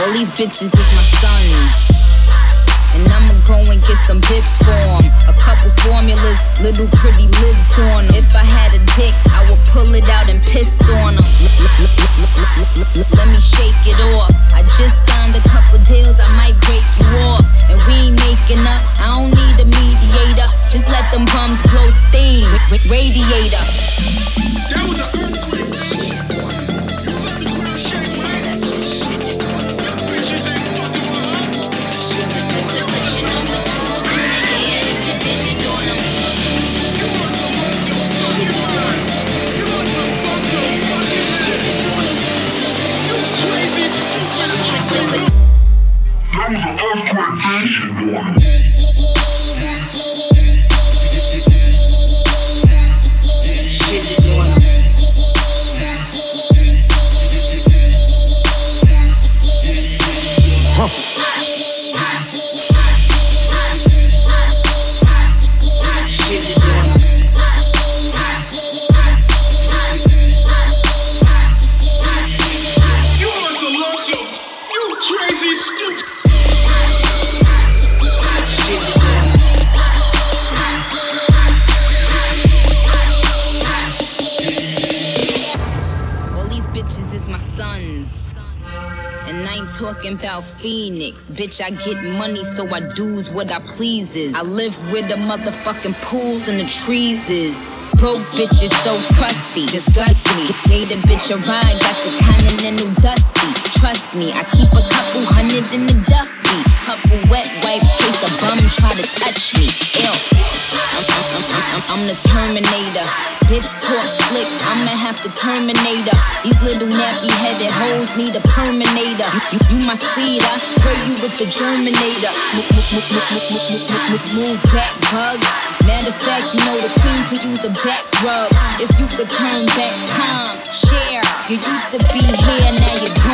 All these bitches is my sons. And I'ma go and get some bips for 'em. A couple formulas, little pretty lips on 'em. If I had a dick, I would pull it out and piss on 'em. Let me shake it off. I just signed a couple deals, I might break you off. And we ain't making up, I don't need a mediator. Just let them bums blow steam. Radiator. That was an earthquake. Talking about Phoenix, bitch, I get money, so I do's what I pleases. I live with the motherfucking pools and the trees is. Broke bitches so crusty, disgust me. Gave the bitch a ride, got the Continental dusty. Trust me, I keep a couple hundred in the duffy. Couple wet wipes, case a bum try to touch me. Ew. I'm the Terminator. Bitch talk slick, I'ma have to terminate her. These little nappy-headed hoes need a perminator. You my seed, I spray you with the germinator. Move back, bugs. Matter of fact, you know the queen could use a back rub. If you could turn back time, share. You used to be here, now you're